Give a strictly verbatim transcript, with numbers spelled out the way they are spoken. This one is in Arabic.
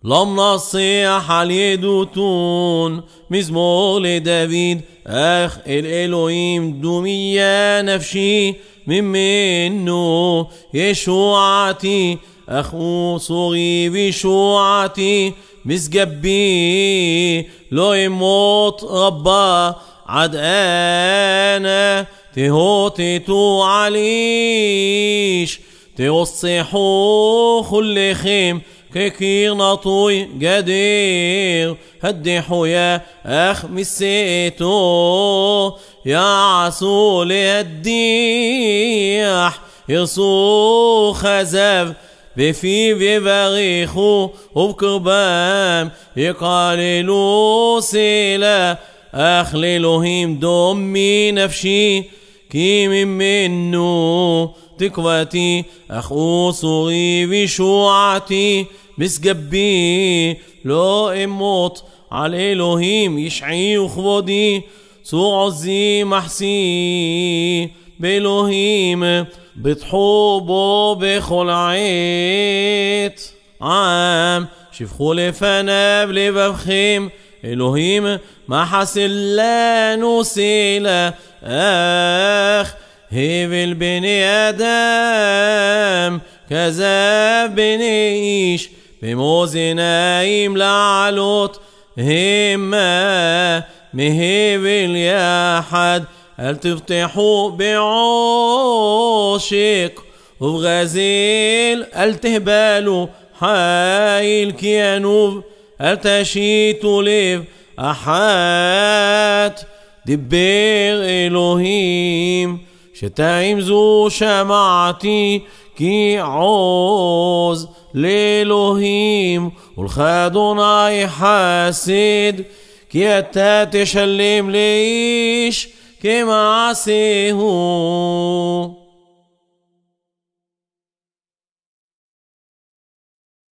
لم نصيح על ידותון מזמור לדוד אך אל אלוהים דומיה נפשי ממנו ישועתי אך הוא צורי וישועתי مسجبي لو يموت ربا عد انا تهوتي تو عليش توصحو خل خيم كيكير نطوي قدير هدحو يا اخ مسيتو يا عسول الديح يصو خزف بفي ببغيخو وبكربام يقاللو سيلا أخلي لهم دمي نفشي كي من منو تكواتي أخو صغي بشوعتي مسجبي لو اموت على إلهيم يشعي وخبودي سوعزي محسي بإلهيم بتحوبوا بكل عيت عام شفخوا لفناب لببخيم إلهيم ما حسن لا نسيلا أخ هيفل بني آدم كذاب بنيش بموزنايم لعلوت هما مهيفل يا حد هل تفتحوا بعاشق وبغزيل هل تهبالوا حايل كيانوب هل تشيتوا ليف أحات دبير إلهيم شتايم زو شمعتي كي عوز لإلهيم والخادوناي حاسد كي أتا تشلم ليش كما عسيه